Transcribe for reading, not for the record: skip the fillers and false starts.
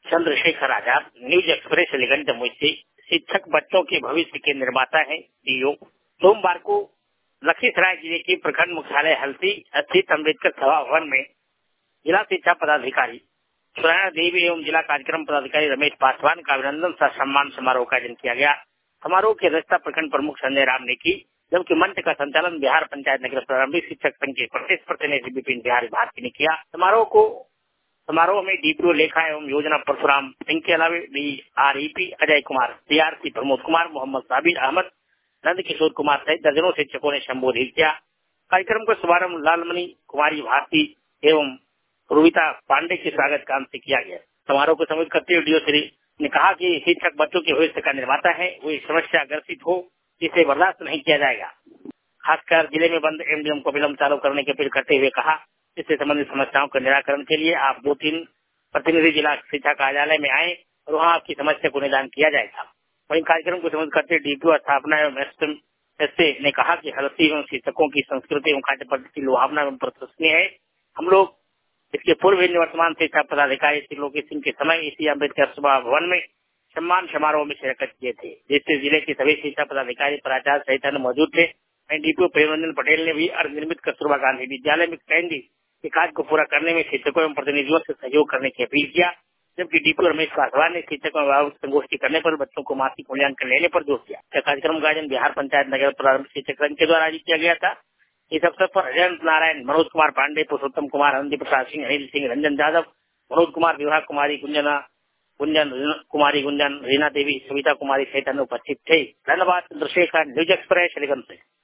Chandrashekhar Azad, news express Aliganj Jamui से। शिक्षक बच्चों के भविष्य के निर्माता हैं डीओ। सोमवार को लखीसराय जिले के प्रखंड मुख्यालय हल्सी स्थित अम्बेडकर सभा भवन में जिला शिक्षा पदाधिकारी सुनैना देवी एवं जिला कार्यक्रम पदाधिकारी रमेश पासवान का अभिनंदन सह सम्मान समारोह का आयोजन किया गया। समारोह की अध्यक्षता प्रखंड प्रमुख संजय राम ने की, जबकि मंच का संचालन बिहार पंचायत नगर प्रारंभिक शिक्षक संघ के प्रदेश प्रतिनिधि विपिन बिहारी भारती ने किया। समारोह में डीपीओ लेखा एवं योजना परशुराम सिंह के अलावा बीआरईपी अजय कुमार, सीआरसी प्रमोद कुमार, मोहम्मद साबिर अहमद, नंद किशोर कुमार सहित दर्जनों शिक्षकों ने संबोधित किया। कार्यक्रम का शुभारंभ लालमणि कुमारी भारती एवं रूविता पांडे के स्वागत काम से किया गया। समारोह को संबोधित करते हुए डीओ श्री ने कहा कि शिक्षक बच्चों के भविष्य का निर्माता है, वो इस समस्या ग्रसित हो इसे बर्दाश्त नहीं किया जाएगा। खासकर जिले में बंद एमडीएम को विलंब चालू करने की अपील करते हुए कहा, इससे संबंधित समस्याओं के निराकरण के लिए आप 2-3 प्रतिनिधि जिला शिक्षा कार्यालय में आए और वहाँ आपकी समस्या को निदान किया जाएगा। वहीं कार्यक्रम को संबोधित करते डीपीओ स्थापना एवं एसएमएसए ने कहा कि हल्सी एवं शिक्षकों की संस्कृति एवं कार्य पद्धति लुभावना एवं प्रशंसनीय है। हम लोग इसके पूर्व निवर्तमान शिक्षा पदाधिकारी श्री लोकेश सिंह के समय इसी अम्बेडकर सभा भवन में सम्मान समारोह में शिरकत किए थे, जिससे जिले के सभी शिक्षा पदाधिकारी प्राचार्य सहित अन्य मौजूद थे। डीपीओ प्रेमरंजन पटेल ने भी अर्धनिर्मित कस्तूरबा गांधी विद्यालय में कैंडी के कार्य को पूरा करने में शिक्षकों एवं प्रतिनिधियों से सहयोग करने की अपील किया, जबकि डीपीओ रमेश पासवान ने शिक्षकों एवं संगोष्ठी करने पर बच्चों को मासिक मूल्यांकन लेने पर जोर दिया। कार्यक्रम का आयोजन बिहार पंचायत नगर प्रारंभिक शिक्षक संघ के द्वारा आयोजित किया गया था। इस अवसर पर अजंत नारायण, मनोज कुमार पांडे, पुरुषोत्तम कुमार, आनंदी प्रसाद सिंह, अनिल सिंह, रंजन यादव, मनोज कुमार, विवाह कुमारी गुंजन, रीना देवी, सविता कुमारी सहित अन्य उपस्थित थे। धन्यवाद। चंद्रशेखर, न्यूज एक्सप्रेस अलीगंज से।